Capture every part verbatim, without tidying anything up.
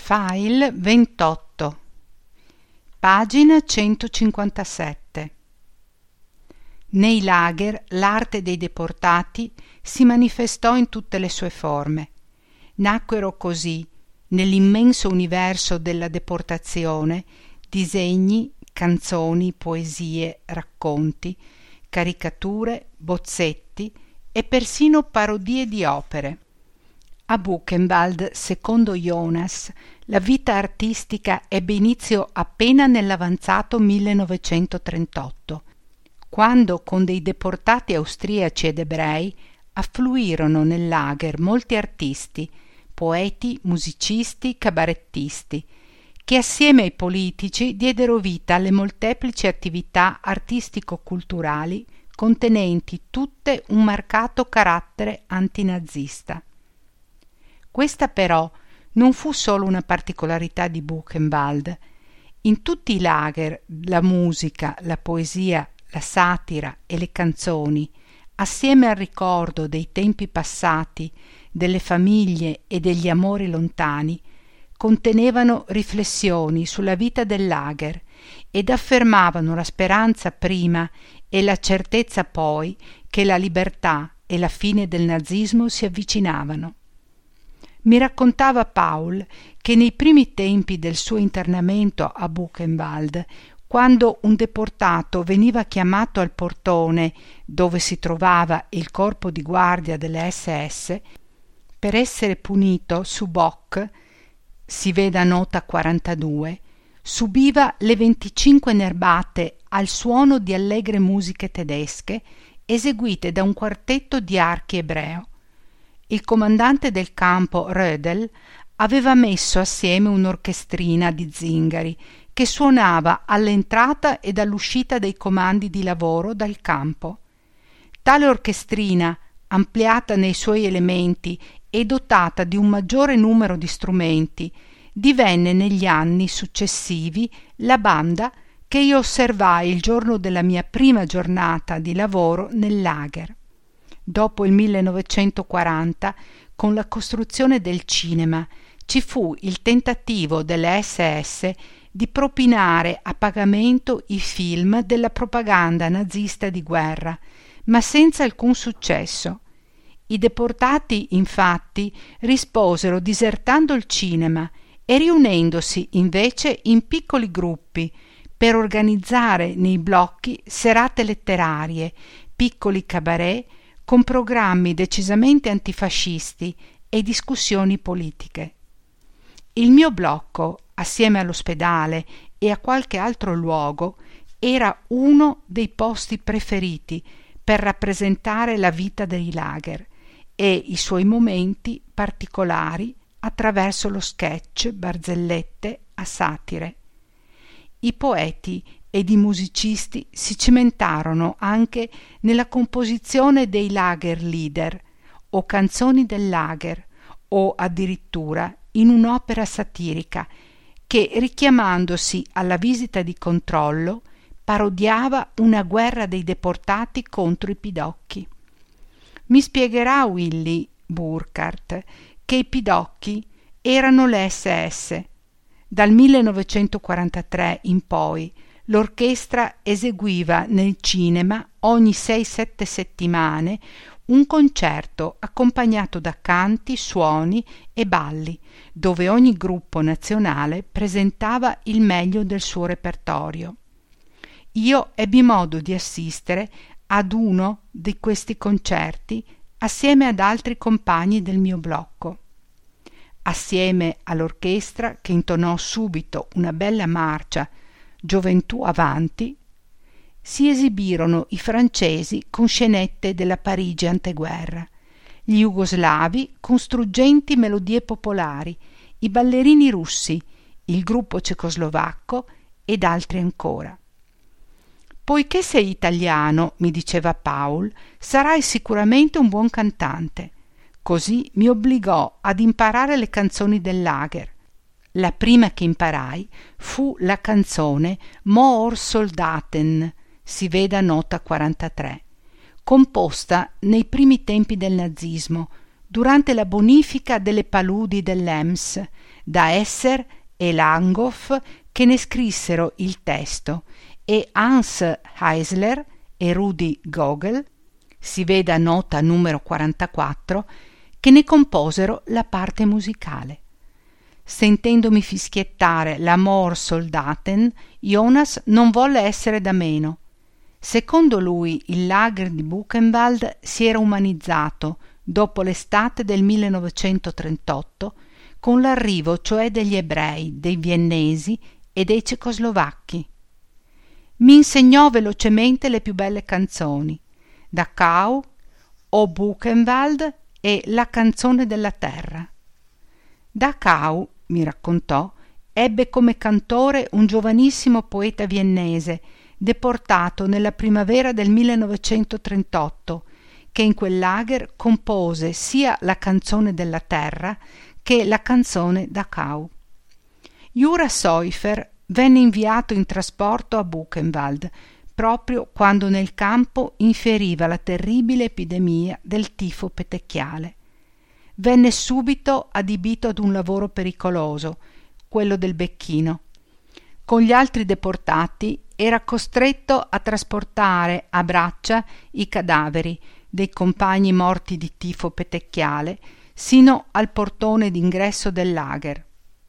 File ventotto, pagina centocinquantasette. Nei lager l'arte dei deportati si manifestò in tutte le sue forme. Nacquero così, nell'immenso universo della deportazione, disegni, canzoni, poesie, racconti, caricature, bozzetti e persino parodie di opere. A Buchenwald, secondo Jonas, la vita artistica ebbe inizio appena nell'avanzato millenovecentotrentotto, quando con dei deportati austriaci ed ebrei affluirono nel lager molti artisti, poeti, musicisti, cabarettisti, che assieme ai politici diedero vita alle molteplici attività artistico-culturali contenenti tutte un marcato carattere antinazista. Questa però non fu solo una particolarità di Buchenwald. In tutti i lager la musica, la poesia, la satira e le canzoni, assieme al ricordo dei tempi passati, delle famiglie e degli amori lontani, contenevano riflessioni sulla vita del lager ed affermavano la speranza prima e la certezza poi che la libertà e la fine del nazismo si avvicinavano. Mi raccontava Paul che nei primi tempi del suo internamento a Buchenwald, quando un deportato veniva chiamato al portone dove si trovava il corpo di guardia delle esse esse per essere punito su Bock, si veda nota quarantadue, subiva le venticinque nerbate al suono di allegre musiche tedesche eseguite da un quartetto di archi ebreo. Il comandante del campo Rödel aveva messo assieme un'orchestrina di zingari che suonava all'entrata ed all'uscita dei comandi di lavoro dal campo. Tale orchestrina, ampliata nei suoi elementi e dotata di un maggiore numero di strumenti, divenne negli anni successivi la banda che io osservai il giorno della mia prima giornata di lavoro nel lager. Dopo il millenovecentoquaranta, con la costruzione del cinema, ci fu il tentativo delle esse esse di propinare a pagamento i film della propaganda nazista di guerra, ma senza alcun successo. I deportati, infatti, risposero disertando il cinema e riunendosi invece in piccoli gruppi per organizzare nei blocchi serate letterarie, piccoli cabaret con programmi decisamente antifascisti e discussioni politiche. Il mio blocco, assieme all'ospedale e a qualche altro luogo, era uno dei posti preferiti per rappresentare la vita dei lager e i suoi momenti particolari attraverso lo sketch, barzellette, a satire. I poeti ed i musicisti si cimentarono anche nella composizione dei lagerlieder o canzoni del lager o addirittura in un'opera satirica che, richiamandosi alla visita di controllo, parodiava una guerra dei deportati contro i pidocchi. Mi spiegherà Willy Burkhardt che i pidocchi erano le esse esse. Dal millenovecentoquarantatré in poi l'orchestra eseguiva nel cinema ogni sei sette settimane un concerto accompagnato da canti, suoni e balli, dove ogni gruppo nazionale presentava il meglio del suo repertorio. Io ebbi modo di assistere ad uno di questi concerti assieme ad altri compagni del mio blocco. Assieme all'orchestra, che intonò subito una bella marcia Gioventù avanti, si esibirono i francesi con scenette della Parigi anteguerra, gli jugoslavi con struggenti melodie popolari, i ballerini russi, il gruppo cecoslovacco ed altri ancora. Poiché sei italiano, mi diceva Paul, sarai sicuramente un buon cantante. Così mi obbligò ad imparare le canzoni del lager. La prima che imparai fu la canzone Moor Soldaten, si veda nota quarantatré, composta nei primi tempi del nazismo, durante la bonifica delle paludi dell'Ems, da Esser e Langhoff, che ne scrissero il testo, e Hans Eisler e Rudi Gogel, si veda nota numero quarantaquattro, che ne composero la parte musicale. Sentendomi fischiettare l'Amor Soldaten, Jonas non volle essere da meno. Secondo lui il lager di Buchenwald si era umanizzato dopo l'estate del millenovecentotrentotto, con l'arrivo cioè degli ebrei, dei viennesi e dei cecoslovacchi. Mi insegnò velocemente le più belle canzoni, Dachau, O Buchenwald e La canzone della terra. Dachau, mi raccontò, ebbe come cantore un giovanissimo poeta viennese deportato nella primavera del millenovecentotrentotto, che in quel lager compose sia la canzone della terra che la canzone Dachau. Jura Säufer venne inviato in trasporto a Buchenwald proprio quando nel campo inferiva la terribile epidemia del tifo petecchiale. Venne subito adibito ad un lavoro pericoloso, quello del becchino. Con gli altri deportati era costretto a trasportare a braccia i cadaveri dei compagni morti di tifo petecchiale sino al portone d'ingresso del lager.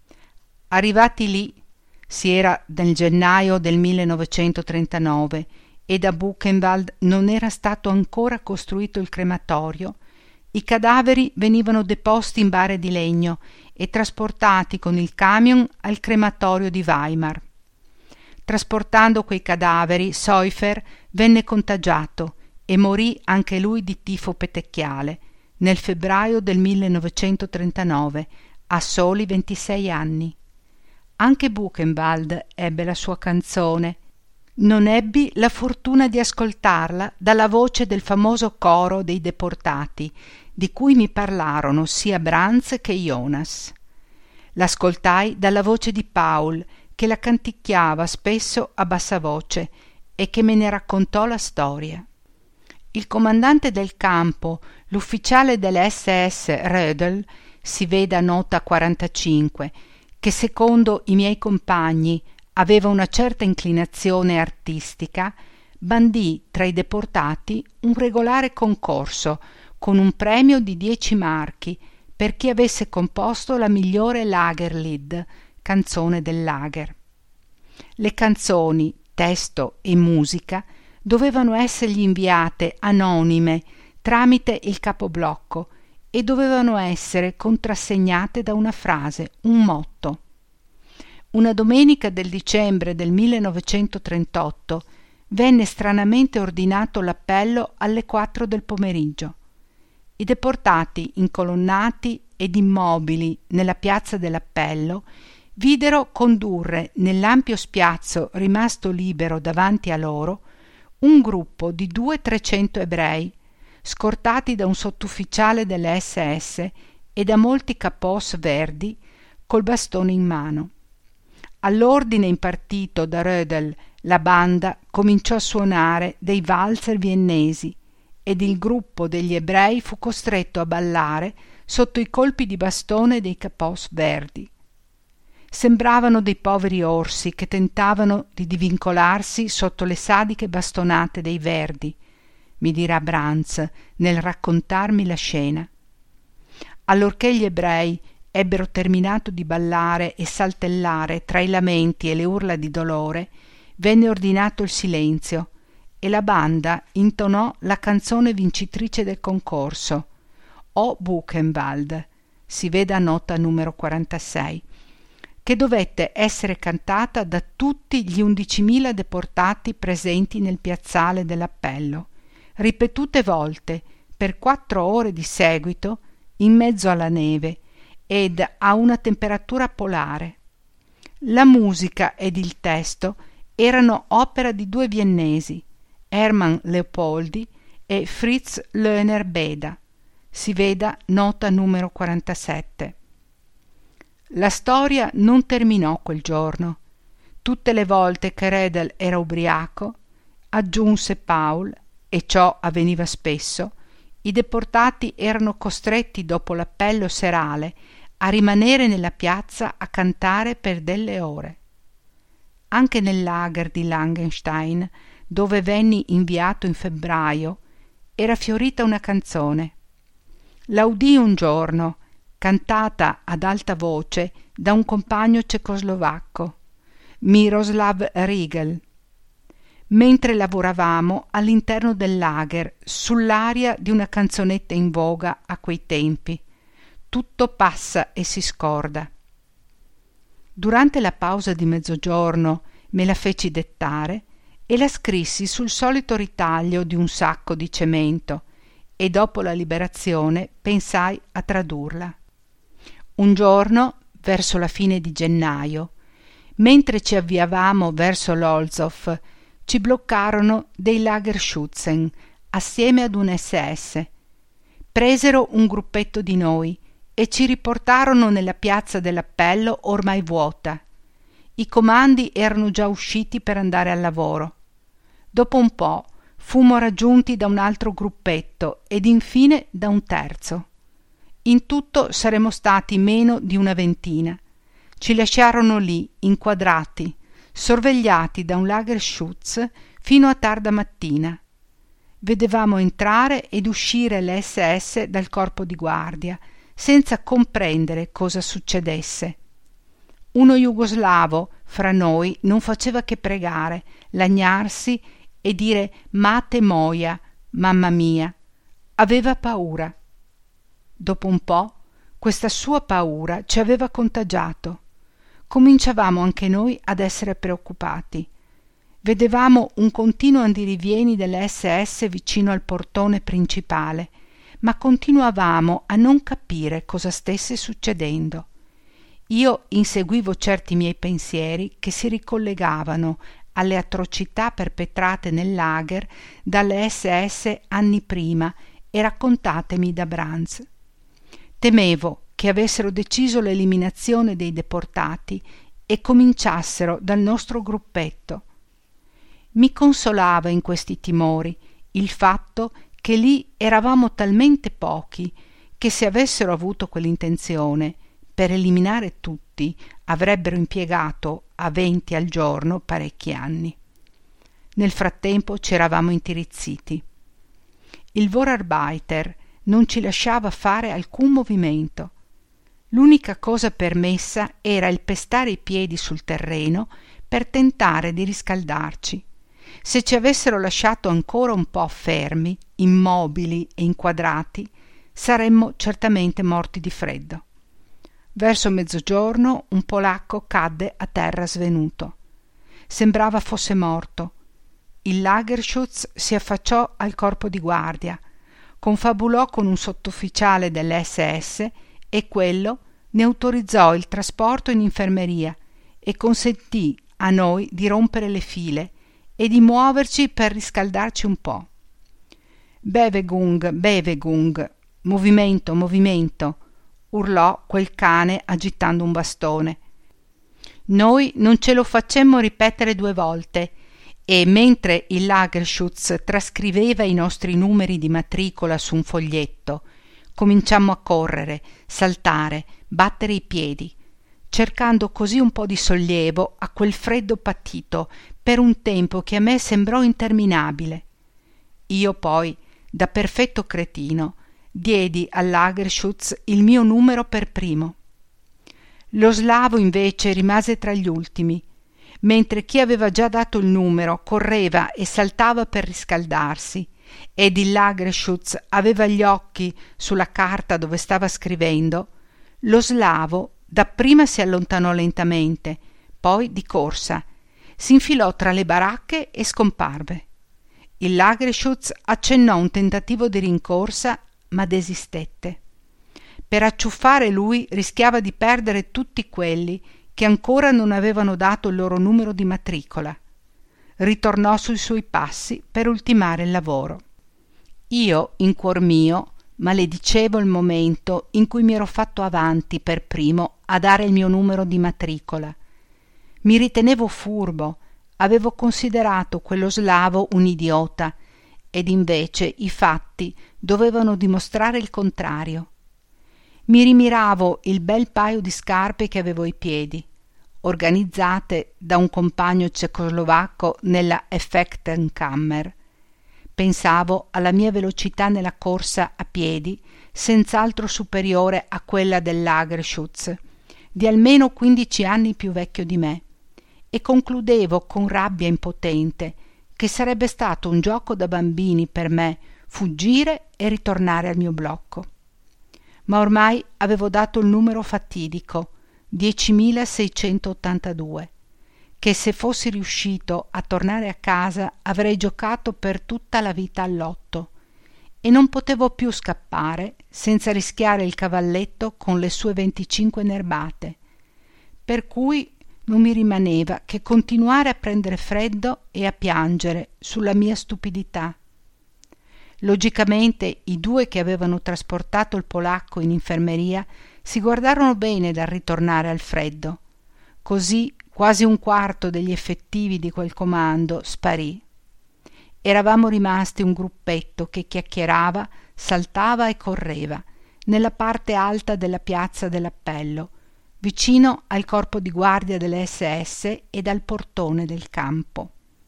Arrivati lì, si era nel gennaio del millenovecentotrentanove e da Buchenwald non era stato ancora costruito il crematorio, i cadaveri venivano deposti in bare di legno e trasportati con il camion al crematorio di Weimar. Trasportando quei cadaveri, Säufer venne contagiato e morì anche lui di tifo petecchiale nel febbraio del millenovecentotrentanove, a soli ventisei anni. Anche Buchenwald ebbe la sua canzone. Non ebbi la fortuna di ascoltarla dalla voce del famoso coro dei deportati, di cui mi parlarono sia Brandt che Jonas. L'ascoltai dalla voce di Paul, che la canticchiava spesso a bassa voce e che me ne raccontò la storia. Il comandante del campo, l'ufficiale dell'esse esse Rödel, si veda nota quarantacinque, che secondo i miei compagni aveva una certa inclinazione artistica, bandì tra i deportati un regolare concorso con un premio di dieci marchi per chi avesse composto la migliore Lagerlied, canzone del lager. Le canzoni, testo e musica dovevano essergli inviate anonime tramite il capoblocco e dovevano essere contrassegnate da una frase, un motto. Una domenica del dicembre del millenovecentotrentotto venne stranamente ordinato l'appello alle quattro del pomeriggio. I deportati, incolonnati ed immobili nella piazza dell'appello, videro condurre nell'ampio spiazzo rimasto libero davanti a loro un gruppo di due trecento ebrei, scortati da un sottufficiale delle esse esse e da molti capos verdi col bastone in mano. All'ordine impartito da Rödel, la banda cominciò a suonare dei valzer viennesi ed il gruppo degli ebrei fu costretto a ballare sotto i colpi di bastone dei capos verdi. Sembravano dei poveri orsi che tentavano di divincolarsi sotto le sadiche bastonate dei verdi, mi dirà Brandt nel raccontarmi la scena. Allorché gli ebrei ebbero terminato di ballare e saltellare tra i lamenti e le urla di dolore, venne ordinato il silenzio e la banda intonò la canzone vincitrice del concorso, O Buchenwald, si veda nota numero quarantasei, che dovette essere cantata da tutti gli undicimila deportati presenti nel piazzale dell'appello, ripetute volte per quattro ore di seguito in mezzo alla neve ed a una temperatura polare. La musica ed il testo erano opera di due viennesi, Hermann Leopoldi e Fritz Löhner Beda, si veda nota numero quarantasette. La storia non terminò quel giorno. Tutte le volte che Rödel era ubriaco, aggiunse Paul, e ciò avveniva spesso, i deportati erano costretti dopo l'appello serale a rimanere nella piazza a cantare per delle ore. Anche nel lager di Langenstein, dove venni inviato in febbraio, era fiorita una canzone. La udii un giorno, cantata ad alta voce da un compagno cecoslovacco, Miroslav Rigel, mentre lavoravamo all'interno del lager sull'aria di una canzonetta in voga a quei tempi. Tutto passa e si scorda. Durante la pausa di mezzogiorno me la feci dettare e la scrissi sul solito ritaglio di un sacco di cemento e dopo la liberazione pensai a tradurla. Un giorno, verso la fine di gennaio, mentre ci avviavamo verso l'Olzow, ci bloccarono dei Lagerschützen assieme ad un S S. Presero un gruppetto di noi e ci riportarono nella piazza dell'appello ormai vuota. I comandi erano già usciti per andare al lavoro. Dopo un po' fummo raggiunti da un altro gruppetto ed infine da un terzo. In tutto saremmo stati meno di una ventina. Ci lasciarono lì, inquadrati, sorvegliati da un Lagerschütz fino a tarda mattina. Vedevamo entrare ed uscire le S S dal corpo di guardia, senza comprendere cosa succedesse. Uno jugoslavo fra noi non faceva che pregare, lagnarsi e dire Mate moia, mamma mia. Aveva paura. Dopo un po' questa sua paura ci aveva contagiato. Cominciavamo anche noi ad essere preoccupati. Vedevamo un continuo andirivieni delle S S vicino al portone principale, ma continuavamo a non capire cosa stesse succedendo. Io inseguivo certi miei pensieri che si ricollegavano alle atrocità perpetrate nel lager dalle S S anni prima e raccontatemi da Brandt. Temevo che avessero deciso l'eliminazione dei deportati e cominciassero dal nostro gruppetto. Mi consolava in questi timori il fatto che lì eravamo talmente pochi che se avessero avuto quell'intenzione per eliminare tutti avrebbero impiegato a venti al giorno parecchi anni. Nel frattempo ci eravamo intirizziti. Il Vorarbeiter non ci lasciava fare alcun movimento. L'unica cosa permessa era il pestare i piedi sul terreno per tentare di riscaldarci. Se ci avessero lasciato ancora un po' fermi, immobili e inquadrati, saremmo certamente morti di freddo. Verso mezzogiorno un polacco cadde a terra svenuto. Sembrava fosse morto. Il Lagerschütz si affacciò al corpo di guardia, confabulò con un sottufficiale dell'S S e quello ne autorizzò il trasporto in infermeria e consentì a noi di rompere le file e di muoverci per riscaldarci un po'. Bewegung, Bewegung, movimento, movimento, urlò quel cane agitando un bastone. Noi non ce lo facemmo ripetere due volte e mentre il Lagerschütz trascriveva i nostri numeri di matricola su un foglietto, cominciammo a correre, saltare, battere i piedi, cercando così un po' di sollievo a quel freddo patito per un tempo che a me sembrò interminabile. Io poi, da perfetto cretino, diedi al Lagerschütz il mio numero per primo. Lo slavo invece rimase tra gli ultimi, mentre chi aveva già dato il numero correva e saltava per riscaldarsi, ed il Lagerschütz aveva gli occhi sulla carta dove stava scrivendo. Lo slavo dapprima si allontanò lentamente, poi di corsa, si infilò tra le baracche e scomparve. Il Lagerschütz accennò un tentativo di rincorsa, ma desistette. Per acciuffare lui rischiava di perdere tutti quelli che ancora non avevano dato il loro numero di matricola. Ritornò sui suoi passi per ultimare il lavoro. Io, in cuor mio, maledicevo il momento in cui mi ero fatto avanti per primo a dare il mio numero di matricola. Mi ritenevo furbo, avevo considerato quello slavo un idiota, ed invece i fatti dovevano dimostrare il contrario. Mi rimiravo il bel paio di scarpe che avevo ai piedi, organizzate da un compagno cecoslovacco nella Effektenkammer. Pensavo alla mia velocità nella corsa a piedi, senz'altro superiore a quella del Lagerschutz, di almeno quindici anni più vecchio di me, e concludevo con rabbia impotente che sarebbe stato un gioco da bambini per me fuggire e ritornare al mio blocco. Ma ormai avevo dato il numero fatidico, diecimilaseicentottantadue, che se fossi riuscito a tornare a casa avrei giocato per tutta la vita al lotto, e non potevo più scappare senza rischiare il cavalletto con le sue venticinque nerbate, per cui non mi rimaneva che continuare a prendere freddo e a piangere sulla mia stupidità. Logicamente i due che avevano trasportato il polacco in infermeria si guardarono bene dal ritornare al freddo. Così quasi un quarto degli effettivi di quel comando sparì. Eravamo rimasti un gruppetto che chiacchierava, saltava e correva nella parte alta della piazza dell'appello, vicino al corpo di guardia delle esse esse e al portone del campo.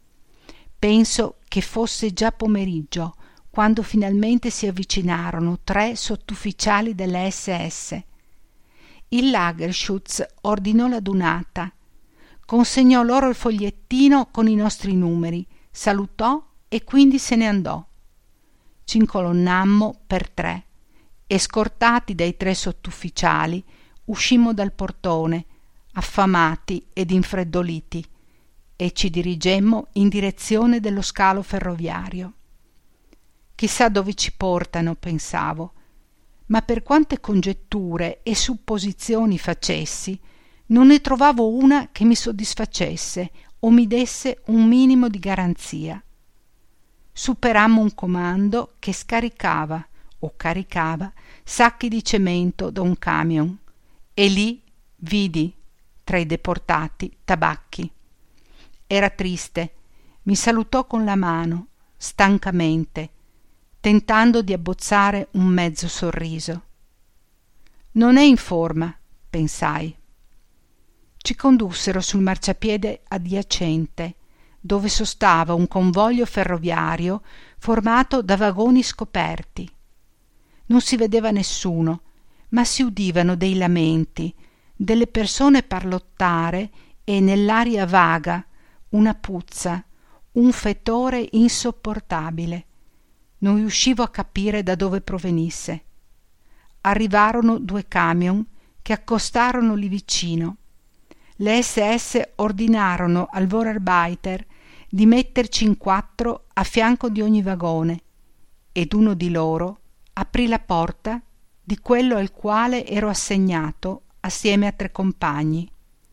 Penso che fosse già pomeriggio quando finalmente si avvicinarono tre sottufficiali delle esse esse. Il Lagerschutz ordinò l'adunata, consegnò loro il fogliettino con i nostri numeri, salutò e quindi se ne andò. Ci incolonnammo per tre e, scortati dai tre sottufficiali, uscimmo dal portone, affamati ed infreddoliti, e ci dirigemmo in direzione dello scalo ferroviario. Chissà dove ci portano, pensavo, ma per quante congetture e supposizioni facessi, non ne trovavo una che mi soddisfacesse o mi desse un minimo di garanzia. Superammo un comando che scaricava o caricava sacchi di cemento da un camion, e lì vidi, tra i deportati, Tabacchi. Era triste, mi salutò con la mano, stancamente, tentando di abbozzare un mezzo sorriso. Non è in forma, pensai. Ci condussero sul marciapiede adiacente, dove sostava un convoglio ferroviario formato da vagoni scoperti. Non si vedeva nessuno, ma si udivano dei lamenti, delle persone parlottare e nell'aria vaga una puzza, un fetore insopportabile. Non riuscivo a capire da dove provenisse. Arrivarono due camion che accostarono lì vicino. Le esse esse ordinarono al Vorarbeiter di metterci in quattro a fianco di ogni vagone, ed uno di loro aprì la porta di quello al quale ero assegnato assieme a tre compagni.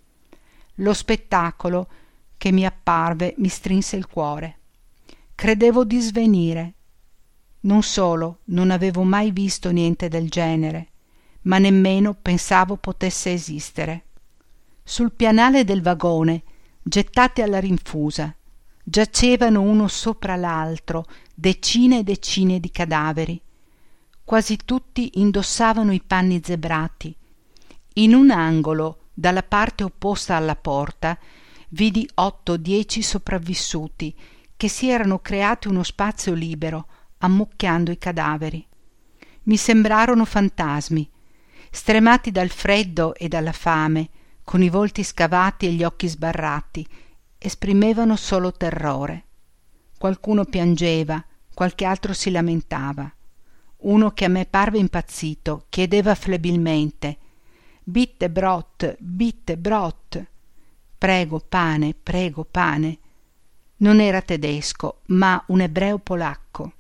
Lo spettacolo che mi apparve mi strinse il cuore. Credevo di svenire. Non solo non avevo mai visto niente del genere, ma nemmeno pensavo potesse esistere. Sul pianale del vagone, gettati alla rinfusa, giacevano uno sopra l'altro decine e decine di cadaveri. Quasi tutti indossavano i panni zebrati. In un angolo, dalla parte opposta alla porta, vidi otto o dieci sopravvissuti che si erano creati uno spazio libero, ammucchiando i cadaveri. Mi sembrarono fantasmi, stremati dal freddo e dalla fame, con i volti scavati e gli occhi sbarrati, esprimevano solo terrore. Qualcuno piangeva, qualche altro si lamentava. Uno che a me parve impazzito chiedeva flebilmente: «Bitte Brot, bitte Brot!» «Prego, pane, prego, pane!» Non era tedesco, ma un ebreo polacco.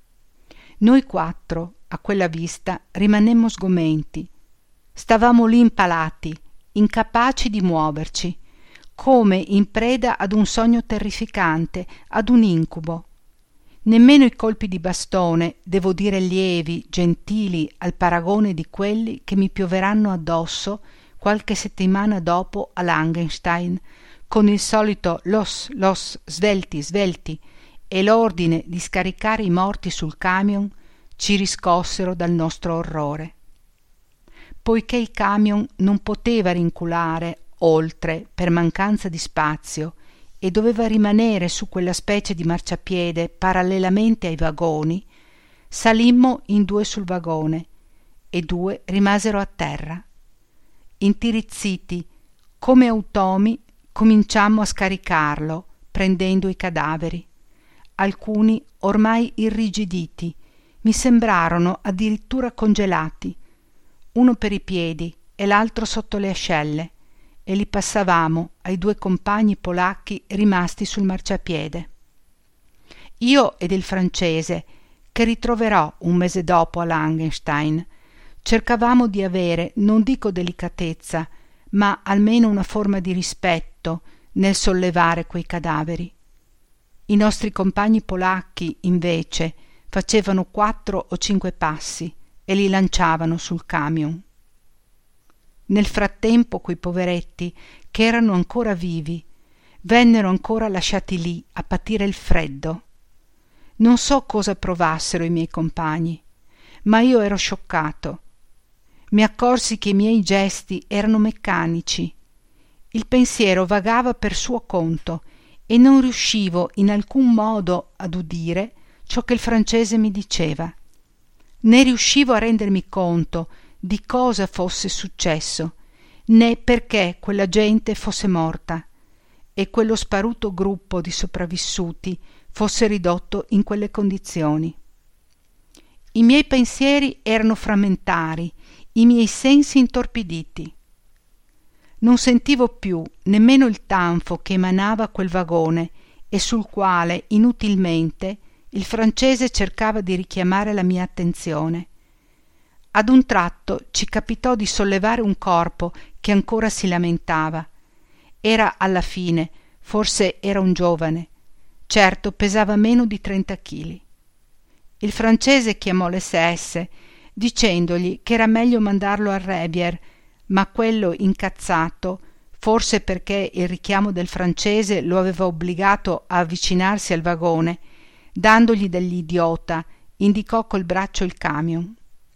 Noi quattro, a quella vista, rimanemmo sgomenti. Stavamo lì impalati, incapaci di muoverci, come in preda ad un sogno terrificante, ad un incubo. Nemmeno i colpi di bastone, devo dire lievi, gentili, al paragone di quelli che mi pioveranno addosso qualche settimana dopo a Langenstein, con il solito los, los, svelti, svelti, e l'ordine di scaricare i morti sul camion, ci riscossero dal nostro orrore. poiché il camion non poteva rinculare oltre per mancanza di spazio e doveva rimanere su quella specie di marciapiede parallelamente ai vagoni, salimmo in due sul vagone e due rimasero a terra. Intirizziti come automi cominciammo a scaricarlo, prendendo i cadaveri. Alcuni ormai irrigiditi, mi sembrarono addirittura congelati, uno per i piedi e l'altro sotto le ascelle, e li passavamo ai due compagni polacchi rimasti sul marciapiede. Io ed il francese, che ritroverò un mese dopo a Langenstein, cercavamo di avere, non dico delicatezza, ma almeno una forma di rispetto nel sollevare quei cadaveri. I nostri compagni polacchi, invece, facevano quattro o cinque passi e li lanciavano sul camion. Nel frattempo quei poveretti, che erano ancora vivi, vennero ancora lasciati lì a patire il freddo. Non so cosa provassero i miei compagni, ma io ero scioccato. Mi accorsi che i miei gesti erano meccanici. Il pensiero vagava per suo conto e non riuscivo in alcun modo ad udire ciò che il francese mi diceva, né riuscivo a rendermi conto di cosa fosse successo, né perché quella gente fosse morta e quello sparuto gruppo di sopravvissuti fosse ridotto in quelle condizioni. I miei pensieri erano frammentari, i miei sensi intorpiditi. Non sentivo più nemmeno il tanfo che emanava quel vagone e sul quale inutilmente il francese cercava di richiamare la mia attenzione. Ad un tratto ci capitò di sollevare un corpo che ancora si lamentava. Era alla fine, forse era un giovane, certo pesava meno di trenta chili. Il francese chiamò l'esse esse dicendogli che era meglio mandarlo al Revier, ma quello, incazzato, forse perché il richiamo del francese lo aveva obbligato a avvicinarsi al vagone, dandogli dell'idiota, indicò col braccio il camion.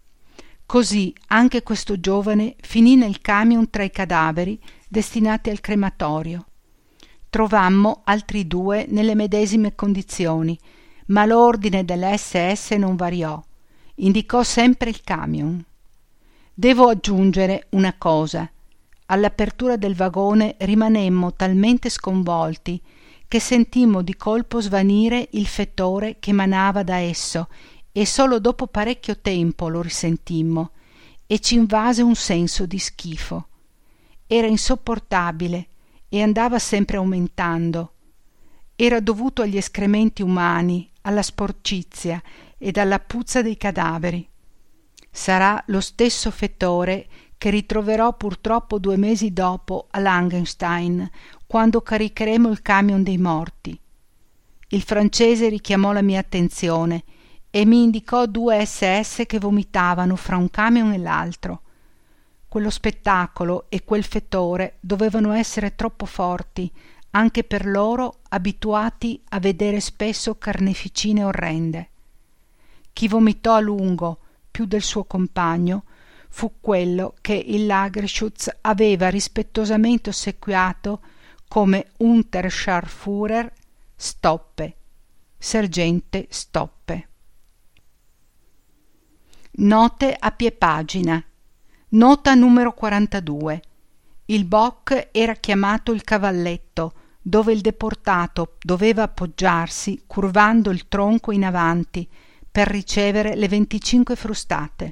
Così anche questo giovane finì nel camion tra i cadaveri destinati al crematorio. Trovammo altri due nelle medesime condizioni, ma l'ordine dell'esse esse non variò, indicò sempre il camion. Devo aggiungere una cosa. All'apertura del vagone rimanemmo talmente sconvolti che sentimmo di colpo svanire il fetore che emanava da esso e solo dopo parecchio tempo lo risentimmo e ci invase un senso di schifo. Era insopportabile e andava sempre aumentando. Era dovuto agli escrementi umani, alla sporcizia ed alla puzza dei cadaveri. Sarà lo stesso fetore che ritroverò purtroppo due mesi dopo a Langenstein, quando caricheremo il camion dei morti. Il francese richiamò la mia attenzione e mi indicò due esse esse che vomitavano fra un camion e l'altro. Quello spettacolo e quel fetore dovevano essere troppo forti anche per loro, abituati a vedere spesso carneficine orrende. Chi vomitò a lungo più del suo compagno fu quello che il Lagerschutz aveva rispettosamente ossequiato come Unterscharführer Stoppe, sergente Stoppe. Note a pie pagina. Nota numero quarantadue. Il bock era chiamato il cavalletto, dove il deportato doveva appoggiarsi curvando il tronco in avanti per ricevere le venticinque frustate.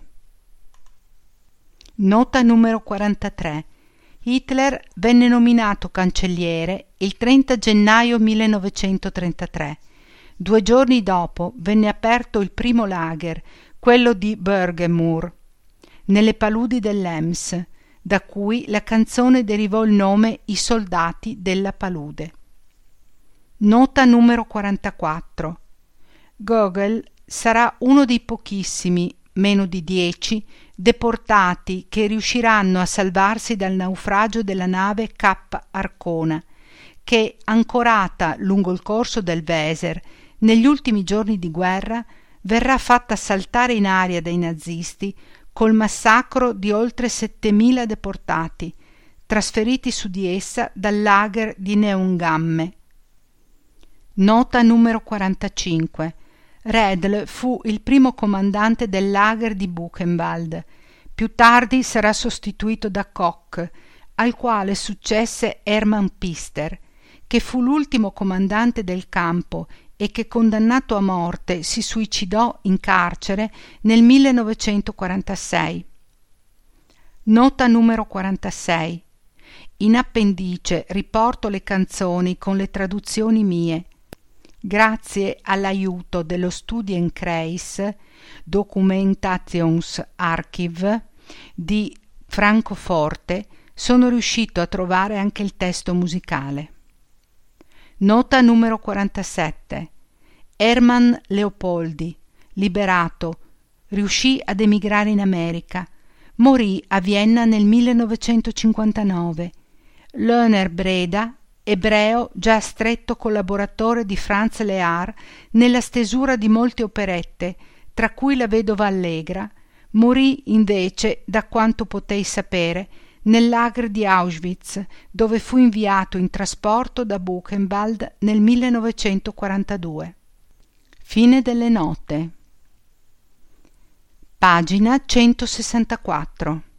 Nota numero quarantatré. Hitler venne nominato cancelliere il trenta gennaio millenovecentotrentatré. Due giorni dopo venne aperto il primo lager, quello di Börgemoor, nelle paludi dell'Ems, da cui la canzone derivò il nome I soldati della palude. Nota numero quarantaquattro. Gögel sarà uno dei pochissimi, meno di dieci, deportati che riusciranno a salvarsi dal naufragio della nave Cap Arcona, che, ancorata lungo il corso del Weser, negli ultimi giorni di guerra, verrà fatta saltare in aria dai nazisti col massacro di oltre settemila deportati, trasferiti su di essa dal lager di Neuengamme. Nota numero quarantacinque. Redl fu il primo comandante del lager di Buchenwald. Più tardi sarà sostituito da Koch, al quale successe Hermann Pister, che fu l'ultimo comandante del campo e che, condannato a morte, si suicidò in carcere nel millenovecentoquarantasei. Nota numero quarantasei. In appendice riporto le canzoni con le traduzioni mie. Grazie all'aiuto dello Studienkreis Dokumentations-Archiv di Francoforte sono riuscito a trovare anche il testo musicale. Nota numero quarantasette. Hermann Leopoldi, liberato, riuscì ad emigrare in America. Morì a Vienna nel millenovecentocinquantanove. Löhner Breda, ebreo già stretto collaboratore di Franz Lear nella stesura di molte operette, tra cui La vedova allegra, morì invece, da quanto potei sapere, nel lager di Auschwitz, dove fu inviato in trasporto da Buchenwald nel millenovecentoquarantadue. Fine delle note. Pagina centosessantaquattro.